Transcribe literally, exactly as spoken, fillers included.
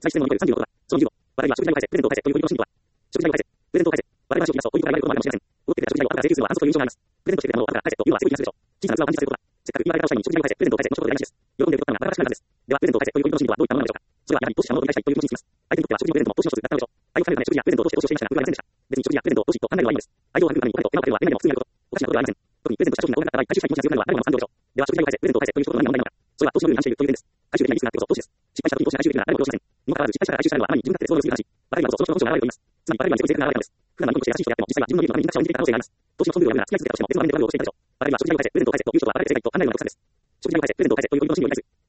再質問におけるさんじゅうのことは、そのにじゅうを、我々は食事代を返せ、プレゼントを返せというご意の真理とは、食事代を返せ、プレゼントを返せ、我々は商品やそういうことを言われることもあるかもしれません。戻ってきた食事代を後から請求するのは反則という印象があります。プレゼントしてくれたものを後から返せというのはすごい気がするでしょう。小さな器を暗示させることだ。せっかく言われた社員に食事代を返せ、プレゼントを返せの一言でやりましです。喜んでいることがバカバカしくなるはずです。では、プレゼントを返せというご意の真理とはどういったものなのでしょうか。それはやはり投資者のものを理解したいという気持ちにつきます。相手にとっては食事もプレゼントも投資の一つだったのでしょう。愛を深めるため食事やプレゼントを通して投資をしていましたが、報われませんでした。別に食事やプレゼントを投資と考えるのはいいのです。愛情を育むためにお金と手間をかけるは何よりも普通にあること。おかしなことではありません。特にプレゼントした商品が高かった場合、回収したい気持ちが強くなるのは誰もが賛同でしょう。では、食事代を返せ、プレゼントを返せという一言の何が問題なのか。それは投資のルールに反しているという点です。回収できないリスクがあってこそ投資です。失敗した時に投資が回収できるのは誰も了承しません。にもかかわらず失敗したら回収したいのはあまりに自分勝手で想像する話。バレーはこそその人の本性が現れています。つまりバレーはにすごい正確な現れなんです。普段何事して優しい人であっても実際は自分の利益のために弱者を見ていた可能性があります。投資の損得をやめなら付き合い続けたとしても別の場面で悪をしていたでしょう。バレーは食事代を返せ、プレゼントを返せという人はバレーで正解と考えるのが普通です。食事代を返せ、プレゼントを返せというご意の真理を理解する。